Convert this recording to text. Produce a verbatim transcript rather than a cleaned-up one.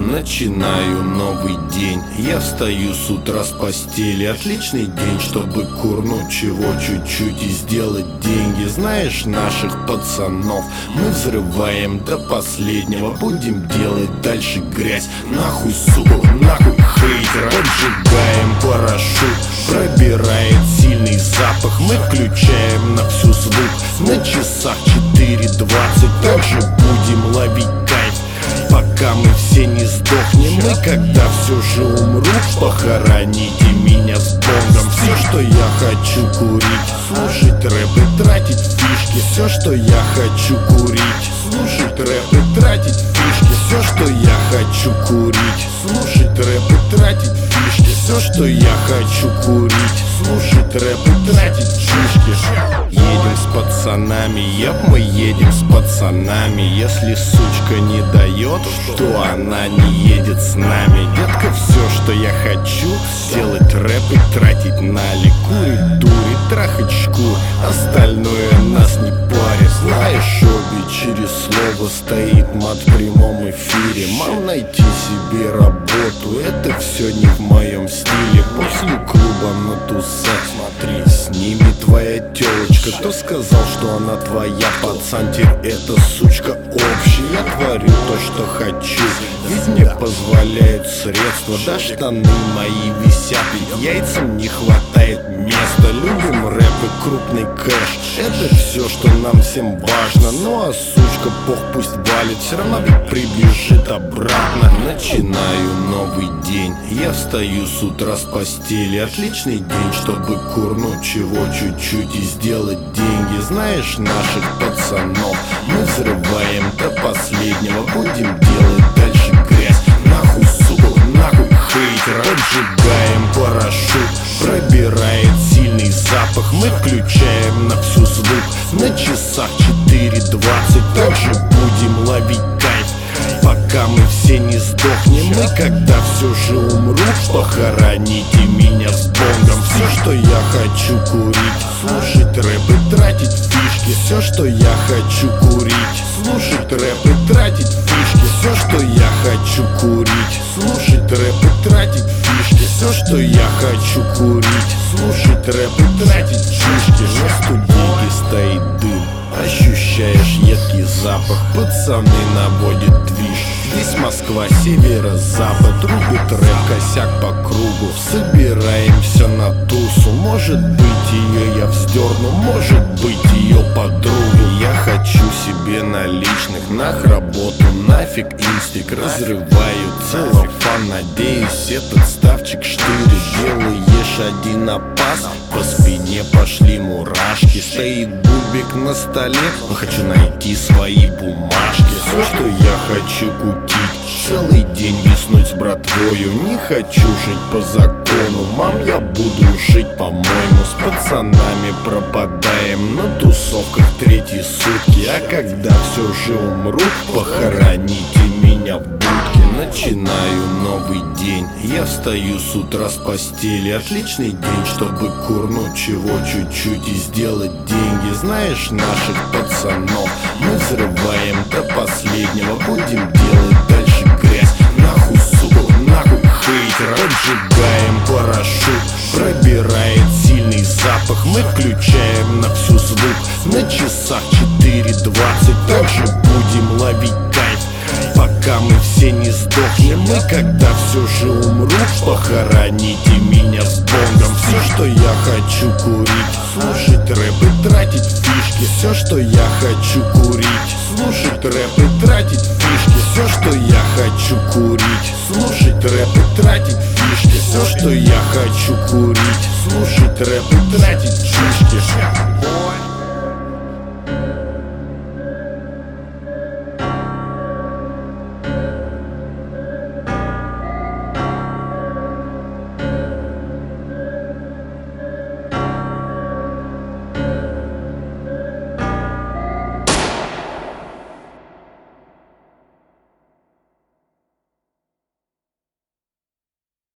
Начинаю новый день. Я встаю с утра с постели. Отличный день, чтобы курнуть чего чуть-чуть и сделать деньги. Знаешь наших пацанов, мы взрываем до последнего. Будем делать дальше грязь. Нахуй суку, нахуй хейтера. Поджигаем парашют, пробирает сильный запах. Мы включаем на всю звук. На часах четыре двадцать. Также будем ловить кайф, пока мы все не сдохнем. Мы когда все же умру, похороните меня с бонгом. Все, что я хочу курить, слушать рэп и тратить фишки. Все, что я хочу курить, слушать рэп и тратить фишки. Все, что я хочу курить, слушать рэп и тратить фишки. Все, что я хочу курить, слушать рэп и тратить фишки. Едем с пацанами, еп, мы едем с пацанами. Если сучка не дает, то она не едет с нами. Детка, все, что я хочу, делать рэп и тратить налик. Курить, дурить, трахать шкур, остальное нас не парит. Знаешь, обе через слово стоит мат в прямом эфире. Мам, найти себе работу, это все не в моем стиле. После клуба на тусах, смотри, с ними твоя телочка. Кто сказал, что она твоя, пацан, теперь эта сучка общая. Я творю то, что хочу, ведь мне позволяют средства. Да штаны мои висят, ведь яйцам не хватает места. Любим рэп и крупный кэш, это все, что нам всем важно. Ну а сучка, пох, пусть валит, все равно ведь прибежит обратно. Начинаю новый день. Я встаю с утра с постели. Отличный день, чтобы курнуть чего чуть-чуть и сделать деньги. Знаешь наших пацанов, мы взрываем до последнего. Будем делать дальше грязь. Нахуй суку, нахуй хейтера. Поджигаем парашют, пробирает сильный запах. Мы включаем на всю звук. На часах четыре двадцать. Также будем ловить кайф, пока мы все не сдохнем. Мы когда все же умру, похороните меня с бонгом. Все, что я хочу курить, слушать рэп и тратить фишки. Все, что я хочу курить, слушать рэп и тратить фишки. Все, что я хочу курить, слушать рэп и тратить фишки. Все, что я хочу курить, слушать рэп и тратить фишки. На студеньке стоит дым, ощущаешь едкий запах. Пацаны наводят движ. Здесь Москва, северо-запад. Рубит рэп, косяк по кругу. Собираемся на тусу. Может быть ее я вздерну, может быть ее подругу. Я хочу себе наличных, нах работу, нафиг инстик. Разрываю целлофан, надеюсь этот ставчик штырь. Делаешь один опас, по спине пошли мурашки. Стоит бубик на столе, но хочу найти свои бумажки. Все, что я хочу кутить, целый день виснуть с братвою. Не хочу жить по закону, мам, я буду жить по-моему. С пацанами пропадаем на тусовках третьи сутки. А когда все же умру, похороните меня в будке. Начинаю новый день. Я встаю с утра с постели. Отличный день, чтобы курнуть чего чуть-чуть и сделать деньги. Знаешь наших пацанов, мы взрываем до последнего. Будем делать дальше грязь. Нахуй суку, нахуй хейтера. Поджигаем парашют, пробирает сильный запах. Мы включаем на всю звук. На часах четыре двадцать. Также будем ловить кайф, пока мы все не сдохнем. Мы когда все же умру, похороните меня с бонгом. Все, что я хочу курить, слушать рэп и тратить фишки. Все, что я хочу курить, слушать рэп и тратить фишки. Все, что я хочу курить, слушать рэп и тратить фишки. Все, что я хочу курить, слушать рэп и тратить фишки.